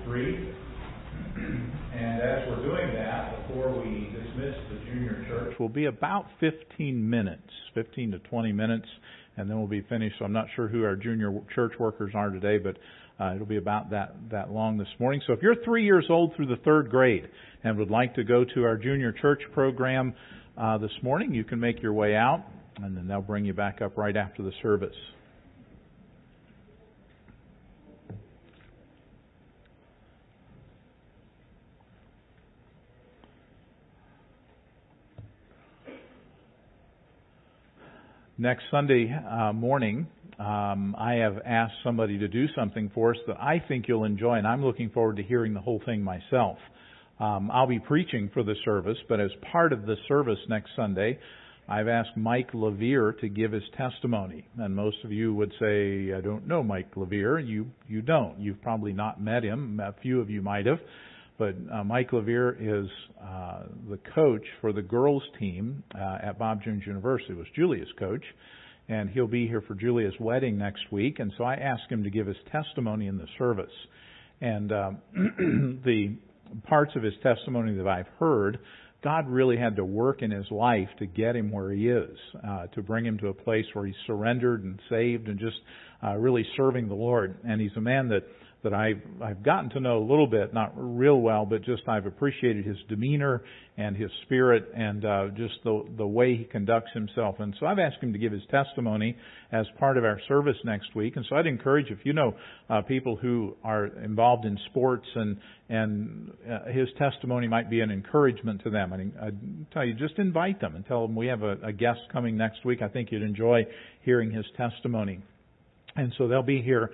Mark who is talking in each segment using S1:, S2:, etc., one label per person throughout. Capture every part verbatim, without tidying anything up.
S1: three. And as we're doing that, before we dismiss the junior church, will be about fifteen minutes, fifteen to twenty minutes, and then we'll be finished. So I'm not sure who our junior church workers are today, but uh, it'll be about that, that long this morning. So if you're three years old through the third grade and would like to go to our junior church program uh, this morning, you can make your way out, and then they'll bring you back up right after the service. Next Sunday uh, morning, um, I have asked somebody to do something for us that I think you'll enjoy, and I'm looking forward to hearing the whole thing myself. Um, I'll be preaching for the service, but as part of the service next Sunday, I've asked Mike LaVere to give his testimony. And most of you would say, I don't know Mike LaVere. You, you don't. You've probably not met him. A few of you might have. But uh, Mike LaVere is uh, the coach for the girls team uh, at Bob Jones University. It was Julia's coach, and he'll be here for Julia's wedding next week. And so I asked him to give his testimony in the service. And uh, the parts of his testimony that I've heard, God really had to work in his life to get him where he is, uh, to bring him to a place where he's surrendered and saved and just uh, really serving the Lord. And he's a man that that I've, I've gotten to know a little bit, not real well, but just I've appreciated his demeanor and his spirit and uh, just the the way he conducts himself. And so I've asked him to give his testimony as part of our service next week. And so I'd encourage, if you know uh, people who are involved in sports and and uh, his testimony might be an encouragement to them. And I'd tell you, just invite them and tell them we have a, a guest coming next week. I think you'd enjoy hearing his testimony. And so they'll be here.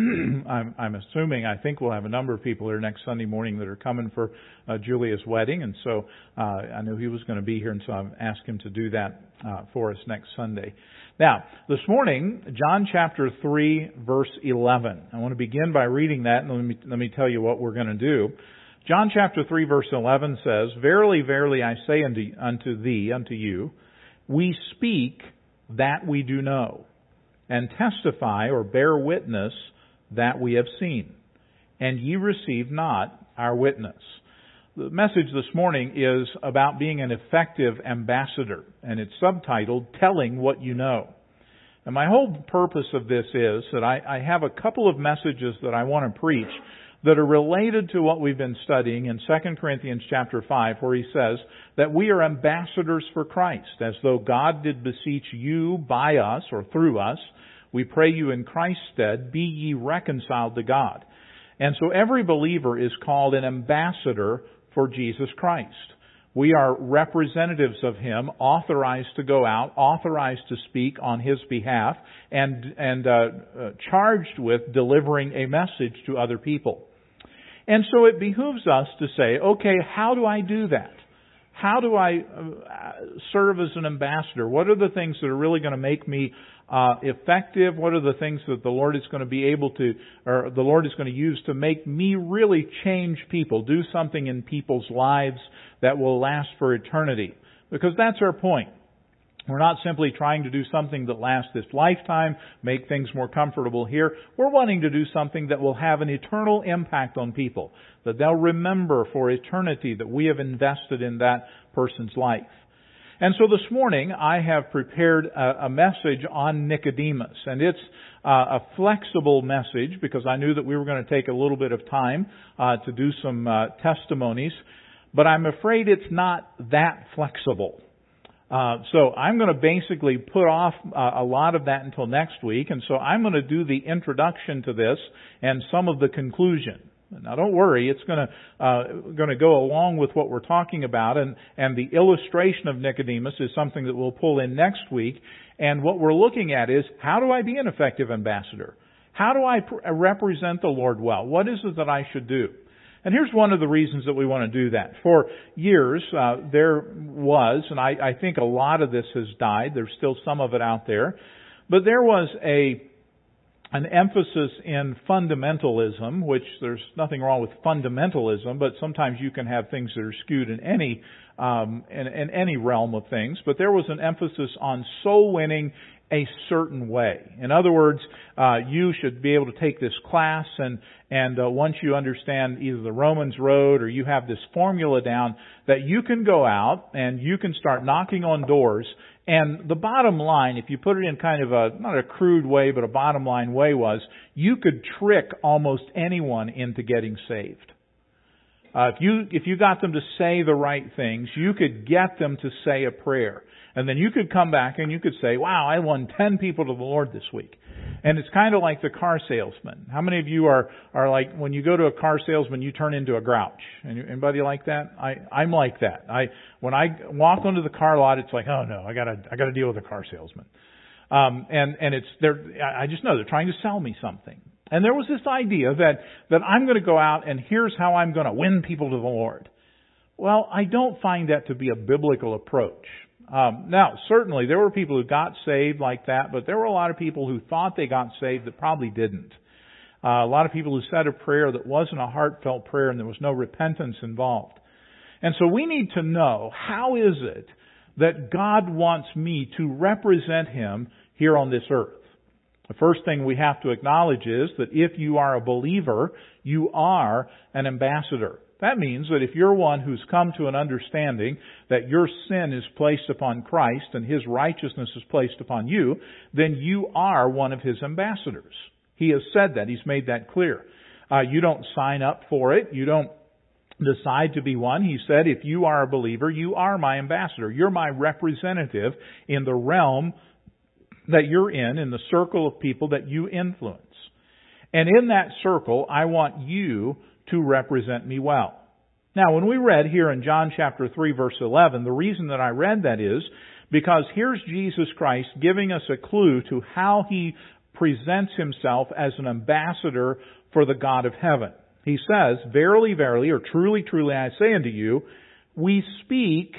S1: I'm, I'm assuming, I think we'll have a number of people here next Sunday morning that are coming for uh, Julia's wedding. And so uh, I knew he was going to be here, and so I've asked him to do that uh, for us next Sunday. Now, this morning, John chapter three, verse eleven. I want to begin by reading that, and let me, let me tell you what we're going to do. John chapter three, verse eleven says, Verily, verily, I say unto, unto thee, unto you, we speak that we do know, and testify or bear witness that we have seen, and ye receive not our witness. The message this morning is about being an effective ambassador, and it's subtitled, Telling What You Know. And my whole purpose of this is that I, I have a couple of messages that I want to preach that are related to what we've been studying in Second Corinthians chapter five, where he says that we are ambassadors for Christ, as though God did beseech you by us or through us. We pray you in Christ's stead, be ye reconciled to God. And so every believer is called an ambassador for Jesus Christ. We are representatives of Him, authorized to go out, authorized to speak on His behalf, and, and uh, uh, charged with delivering a message to other people. And so it behooves us to say, okay, how do I do that? How do I uh, serve as an ambassador? What are the things that are really going to make me Uh, effective? What are the things that the Lord is going to be able to, or the Lord is going to use to make me really change people, do something in people's lives that will last for eternity? Because that's our point. We're not simply trying to do something that lasts this lifetime, make things more comfortable here. We're wanting to do something that will have an eternal impact on people, that they'll remember for eternity that we have invested in that person's life. And so this morning, I have prepared a, a message on Nicodemus. And it's uh, a flexible message because I knew that we were going to take a little bit of time uh, to do some uh, testimonies. But I'm afraid it's not that flexible. Uh, so I'm going to basically put off uh, a lot of that until next week. And so I'm going to do the introduction to this and some of the conclusion. Now, don't worry; it's going to uh, going to go along with what we're talking about, and and the illustration of Nicodemus is something that we'll pull in next week. And what we're looking at is, how do I be an effective ambassador? How do I pr- represent the Lord well? What is it that I should do? And here's one of the reasons that we want to do that. For years, uh, there was, and I, I think a lot of this has died. There's still some of it out there, but there was a an emphasis in fundamentalism, which there's nothing wrong with fundamentalism, but sometimes you can have things that are skewed in any um, in, in any realm of things. But there was an emphasis on soul winning a certain way. In other words, uh, you should be able to take this class and, and uh, once you understand either the Romans Road or you have this formula down, that you can go out and you can start knocking on doors. And the bottom line, if you put it in kind of a, not a crude way, but a bottom line way was, you could trick almost anyone into getting saved. Uh, if you, if you got them to say the right things, you could get them to say a prayer. And then you could come back and you could say, wow, I won ten people to the Lord this week. And it's kind of like the car salesman. How many of you are, are like, when you go to a car salesman, you turn into a grouch? Anybody like that? I, I'm like that. I, when I walk onto the car lot, it's like, oh no, I gotta, I gotta deal with a car salesman. Um, and, and it's, they're, I just know they're trying to sell me something. And there was this idea that, that I'm going to go out and here's how I'm going to win people to the Lord. Well, I don't find that to be a biblical approach. Um, now, certainly there were people who got saved like that, but there were a lot of people who thought they got saved that probably didn't. Uh, a lot of people who said a prayer that wasn't a heartfelt prayer and there was no repentance involved. And so we need to know, how is it that God wants me to represent Him here on this earth? The first thing we have to acknowledge is that if you are a believer, you are an ambassador. That means that if you're one who's come to an understanding that your sin is placed upon Christ and His righteousness is placed upon you, then you are one of His ambassadors. He has said that. He's made that clear. Uh, you don't sign up for it. You don't decide to be one. He said, if you are a believer, you are my ambassador. You're my representative in the realm that you're in, in the circle of people that you influence. And in that circle, I want you to represent me well. Now, when we read here in John chapter three, verse eleven, the reason that I read that is because here's Jesus Christ giving us a clue to how He presents Himself as an ambassador for the God of heaven. He says, verily, verily, or truly, truly, I say unto you, we speak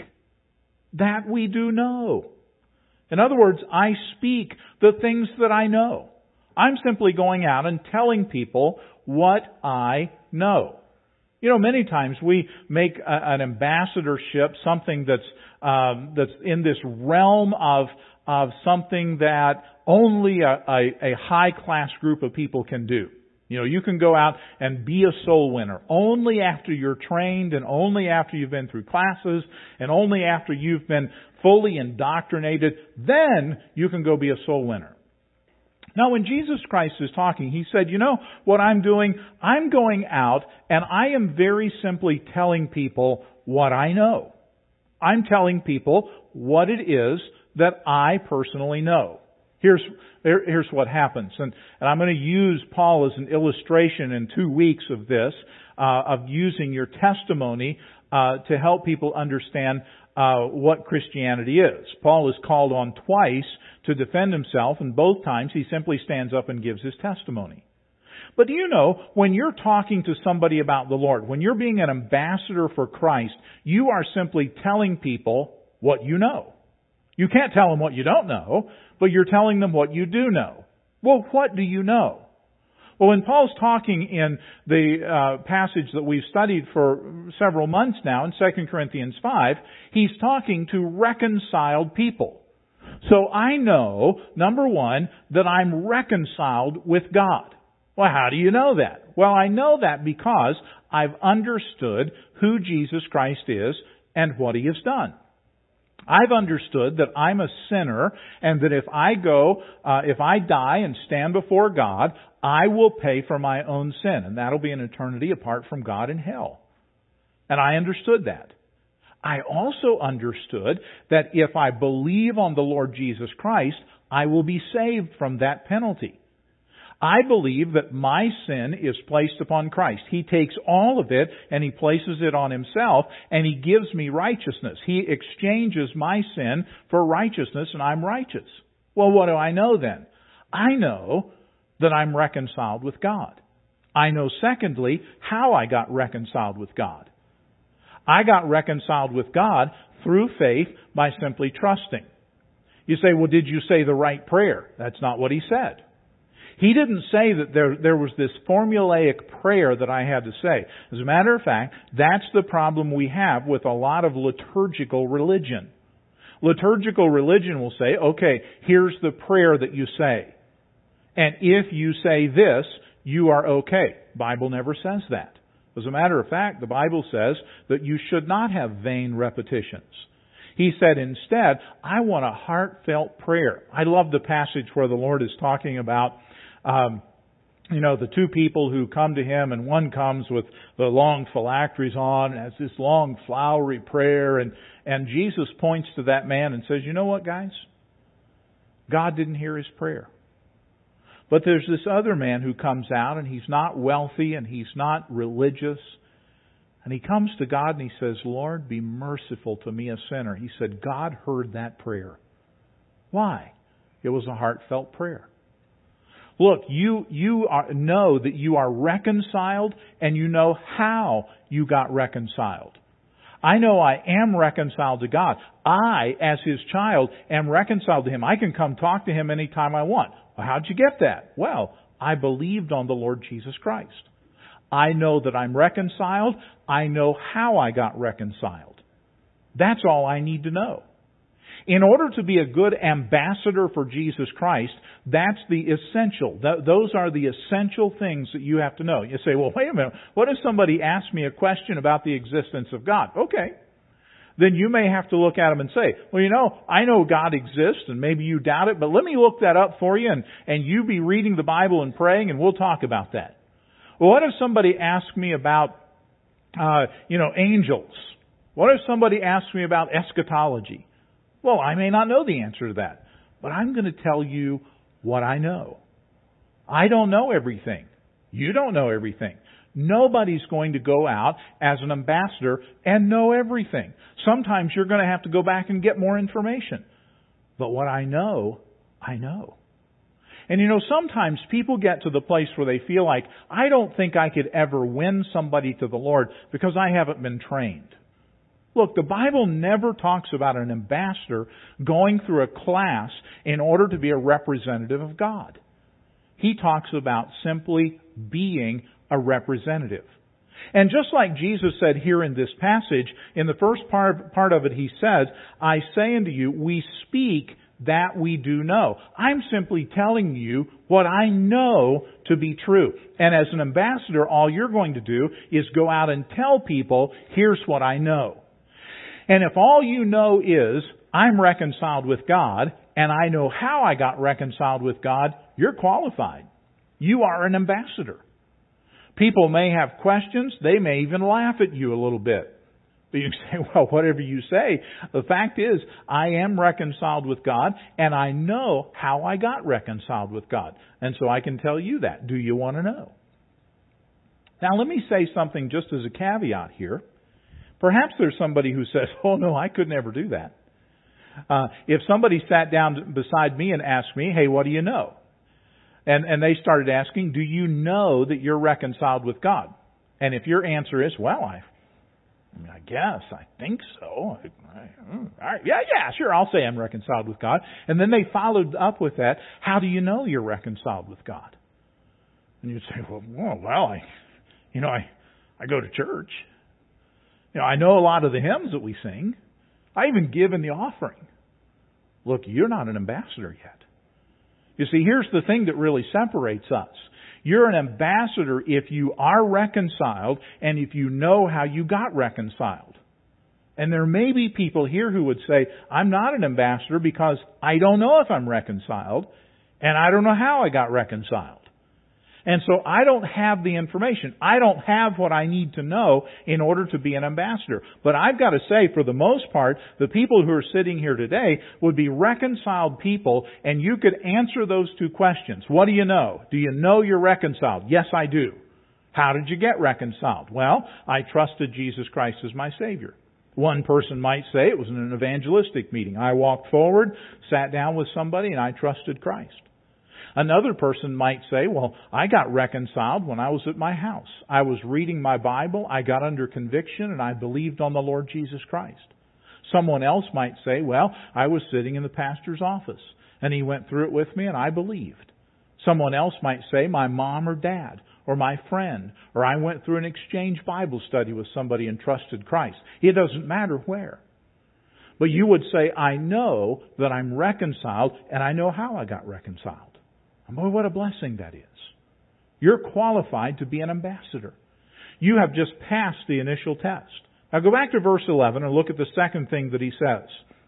S1: that we do know. In other words, I speak the things that I know. I'm simply going out and telling people what I know. You know, many times we make a, an ambassadorship something that's um, that's in this realm of of something that only a, a, a high class group of people can do. You know, you can go out and be a soul winner only after you're trained and only after you've been through classes and only after you've been fully indoctrinated. Then you can go be a soul winner. Now, when Jesus Christ is talking, He said, you know what I'm doing? I'm going out and I am very simply telling people what I know. I'm telling people what it is that I personally know. Here's, here's what happens. And, and I'm going to use Paul as an illustration in two weeks of this, uh, of using your testimony, uh, to help people understand, uh, what Christianity is. Paul is called on twice to defend himself, and both times he simply stands up and gives his testimony. But do you know, when you're talking to somebody about the Lord, when you're being an ambassador for Christ, you are simply telling people what you know. You can't tell them what you don't know, but you're telling them what you do know. Well, what do you know? Well, when Paul's talking in the uh, passage that we've studied for several months now in Second Corinthians five, he's talking to reconciled people. So I know, number one, that I'm reconciled with God. Well, how do you know that? Well, I know that because I've understood who Jesus Christ is and what He has done. I've understood that I'm a sinner and that if I go, uh, if I die and stand before God, I will pay for my own sin. And that'll be an eternity apart from God in hell. And I understood that. I also understood that if I believe on the Lord Jesus Christ, I will be saved from that penalty. I believe that my sin is placed upon Christ. He takes all of it and He places it on Himself and He gives me righteousness. He exchanges my sin for righteousness and I'm righteous. Well, what do I know then? I know that I'm reconciled with God. I know, secondly, how I got reconciled with God. I got reconciled with God through faith by simply trusting. You say, well, did you say the right prayer? That's not what he said. He didn't say that there, there was this formulaic prayer that I had to say. As a matter of fact, that's the problem we have with a lot of liturgical religion. Liturgical religion will say, okay, here's the prayer that you say. And if you say this, you are okay. Bible never says that. As a matter of fact, the Bible says that you should not have vain repetitions. He said instead, I want a heartfelt prayer. I love the passage where the Lord is talking about, um, you know, the two people who come to Him, and one comes with the long phylacteries on, and has this long flowery prayer, and, and Jesus points to that man and says, you know what, guys? God didn't hear his prayer. But there's this other man who comes out, and he's not wealthy, and he's not religious, and he comes to God and he says, Lord, be merciful to me, a sinner. He said, God heard that prayer. Why? It was a heartfelt prayer. Look, you, you are, know that you are reconciled, and you know how you got reconciled. I know I am reconciled to God. I, as His child, am reconciled to Him. I can come talk to Him anytime I want. Well, how'd you get that? Well, I believed on the Lord Jesus Christ. I know that I'm reconciled. I know how I got reconciled. That's all I need to know. In order to be a good ambassador for Jesus Christ, that's the essential. Th- those are the essential things that you have to know. You say, well, wait a minute. What if somebody asks me a question about the existence of God? Okay. Then you may have to look at them and say, well, you know, I know God exists, and maybe you doubt it, but let me look that up for you, and, and you be reading the Bible and praying, and we'll talk about that. Well, what if somebody asks me about, uh, you know, angels? What if somebody asks me about eschatology? Well, I may not know the answer to that, but I'm going to tell you what I know. I don't know everything. You don't know everything. Nobody's going to go out as an ambassador and know everything. Sometimes you're going to have to go back and get more information. But what I know, I know. And you know, sometimes people get to the place where they feel like, I don't think I could ever win somebody to the Lord because I haven't been trained. Look, the Bible never talks about an ambassador going through a class in order to be a representative of God. He talks about simply being a representative. And just like Jesus said here in this passage, in the first part, part of it he says, I say unto you, we speak that we do know. I'm simply telling you what I know to be true. And as an ambassador, all you're going to do is go out and tell people, here's what I know. And if all you know is, I'm reconciled with God, and I know how I got reconciled with God, you're qualified. You are an ambassador. People may have questions. They may even laugh at you a little bit. But you can say, well, whatever you say. The fact is, I am reconciled with God, and I know how I got reconciled with God. And so I can tell you that. Do you want to know? Now, let me say something just as a caveat here. Perhaps there's somebody who says, oh, no, I could never do that. Uh, if somebody sat down beside me and asked me, hey, what do you know? And, and they started asking, do you know that you're reconciled with God? And if your answer is, well, I, I guess, I think so. I, I, all right, yeah, yeah, sure, I'll say I'm reconciled with God. And then they followed up with that, how do you know you're reconciled with God? And you'd say, well, well, well I, you know, I, I go to church. You know, I know a lot of the hymns that we sing. I even give in the offering. Look, you're not an ambassador yet. You see, here's the thing that really separates us. You're an ambassador if you are reconciled and if you know how you got reconciled. And there may be people here who would say, I'm not an ambassador because I don't know if I'm reconciled and I don't know how I got reconciled. And so I don't have the information. I don't have what I need to know in order to be an ambassador. But I've got to say, for the most part, the people who are sitting here today would be reconciled people, and you could answer those two questions. What do you know? Do you know you're reconciled? Yes, I do. How did you get reconciled? Well, I trusted Jesus Christ as my Savior. One person might say it was in an evangelistic meeting. I walked forward, sat down with somebody, and I trusted Christ. Another person might say, well, I got reconciled when I was at my house. I was reading my Bible, I got under conviction, and I believed on the Lord Jesus Christ. Someone else might say, well, I was sitting in the pastor's office, and he went through it with me, and I believed. Someone else might say, my mom or dad, or my friend, or I went through an exchange Bible study with somebody and trusted Christ. It doesn't matter where. But you would say, I know that I'm reconciled, and I know how I got reconciled. And boy, what a blessing that is. You're qualified to be an ambassador. You have just passed the initial test. Now go back to verse eleven and look at the second thing that he says.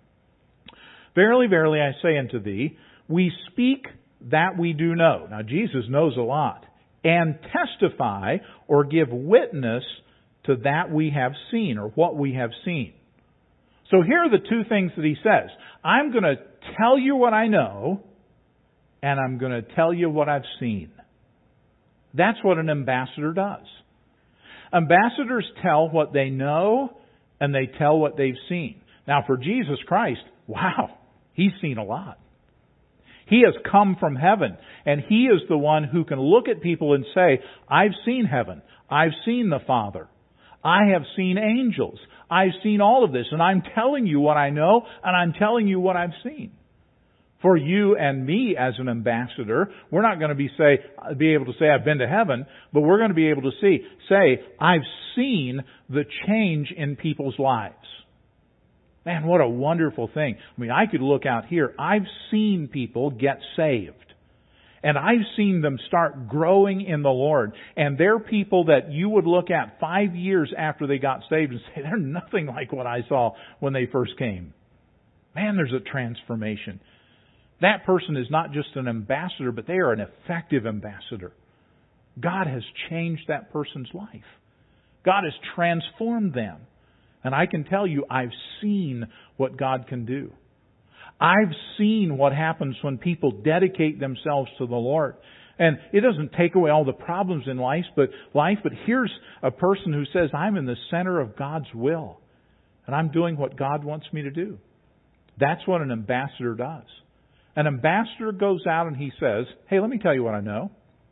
S1: Verily, verily, I say unto thee, we speak that we do know. Now Jesus knows a lot. And testify or give witness to that we have seen or what we have seen. So here are the two things that he says. I'm going to tell you what I know, and I'm going to tell you what I've seen. That's what an ambassador does. Ambassadors tell what they know, and they tell what they've seen. Now for Jesus Christ, wow, He's seen a lot. He has come from heaven, and He is the one who can look at people and say, I've seen heaven. I've seen the Father. I have seen angels. I've seen all of this, and I'm telling you what I know, and I'm telling you what I've seen. For you and me as an ambassador, we're not going to be say be able to say I've been to heaven, but we're going to be able to see say I've seen the change in people's lives. Man, what a wonderful thing. I mean, I could look out here. I've seen people get saved. And I've seen them start growing in the Lord. And they're people that you would look at five years after they got saved and say, they're nothing like what I saw when they first came. Man, there's a transformation. That person is not just an ambassador, but they are an effective ambassador. God has changed that person's life. God has transformed them. And I can tell you, I've seen what God can do. I've seen what happens when people dedicate themselves to the Lord. And it doesn't take away all the problems in life, but life, but here's a person who says, I'm in the center of God's will. And I'm doing what God wants me to do. That's what an ambassador does. An ambassador goes out and he says, hey, let me tell you what I know.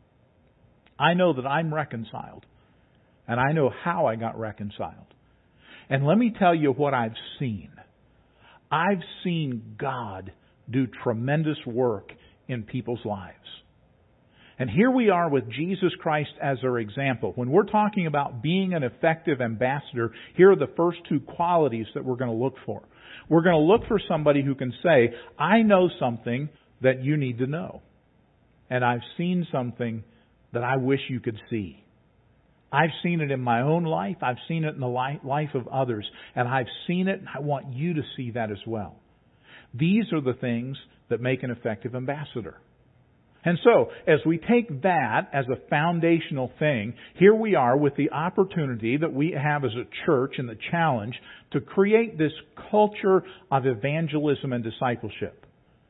S1: I know that I'm reconciled. And I know how I got reconciled. And let me tell you what I've seen. I've seen God do tremendous work in people's lives. And here we are with Jesus Christ as our example. When we're talking about being an effective ambassador, here are the first two qualities that we're going to look for. We're going to look for somebody who can say, I know something that you need to know. And I've seen something that I wish you could see. I've seen it in my own life. I've seen it in the life of others. And I've seen it, and I want you to see that as well. These are the things that make an effective ambassador. And so, as we take that as a foundational thing, here we are with the opportunity that we have as a church and the challenge to create this culture of evangelism and discipleship.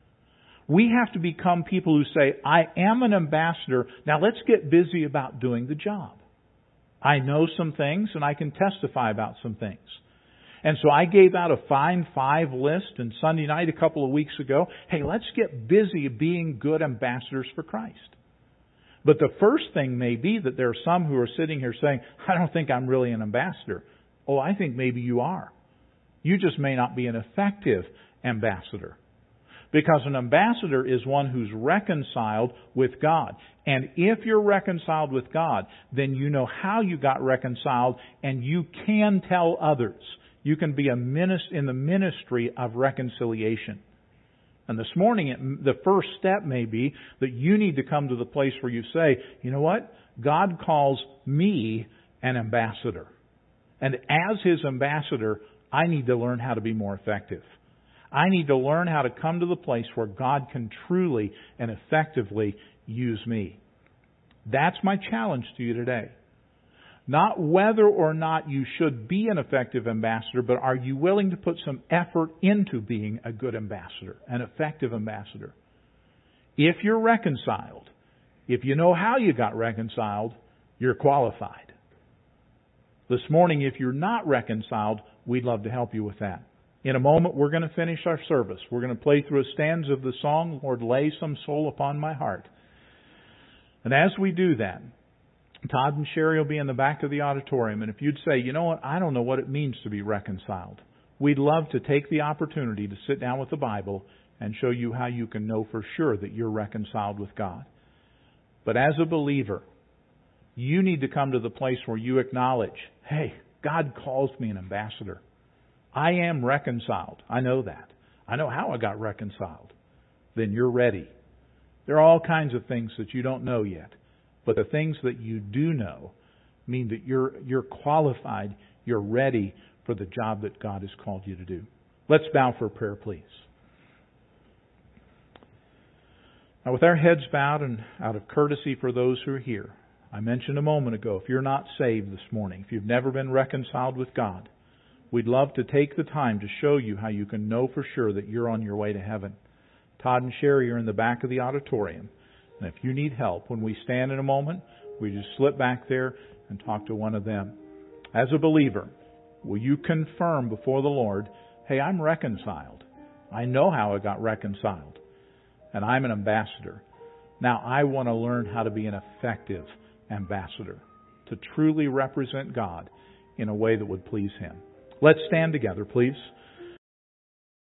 S1: We have to become people who say, I am an ambassador. Now let's get busy about doing the job. I know some things and I can testify about some things. And so I gave out a Find Five list and Sunday night a couple of weeks ago. Hey, let's get busy being good ambassadors for Christ. But the first thing may be that there are some who are sitting here saying, I don't think I'm really an ambassador. Oh, I think maybe you are. You just may not be an effective ambassador. Because an ambassador is one who's reconciled with God. And if you're reconciled with God, then you know how you got reconciled and you can tell others. You can be a minist- in the ministry of reconciliation. And this morning, it, the first step may be that you need to come to the place where you say, you know what? God calls me an ambassador. And as His ambassador, I need to learn how to be more effective. I need to learn how to come to the place where God can truly and effectively use me. That's my challenge to you today. Not whether or not you should be an effective ambassador, but are you willing to put some effort into being a good ambassador, an effective ambassador? If you're reconciled, if you know how you got reconciled, you're qualified. This morning, if you're not reconciled, we'd love to help you with that. In a moment, we're going to finish our service. We're going to play through a stanza of the song, Lord, lay some soul upon my heart. And as we do that, Todd and Sherry will be in the back of the auditorium. And if you'd say, you know what, I don't know what it means to be reconciled, we'd love to take the opportunity to sit down with the Bible and show you how you can know for sure that you're reconciled with God. But as a believer, you need to come to the place where you acknowledge, hey, God calls me an ambassador. I am reconciled. I know that. I know how I got reconciled. Then you're ready. There are all kinds of things that you don't know yet. But the things that you do know mean that you're you're qualified, you're ready for the job that God has called you to do. Let's bow for prayer, please. Now, with our heads bowed and out of courtesy for those who are here, I mentioned a moment ago, if you're not saved this morning, if you've never been reconciled with God, we'd love to take the time to show you how you can know for sure that you're on your way to heaven. Todd and Sherry are in the back of the auditorium. And if you need help, when we stand in a moment, we just slip back there and talk to one of them. As a believer, will you confirm before the Lord, hey, I'm reconciled. I know how I got reconciled. And I'm an ambassador. Now I want to learn how to be an effective ambassador, to truly represent God in a way that would please Him. Let's stand together, please.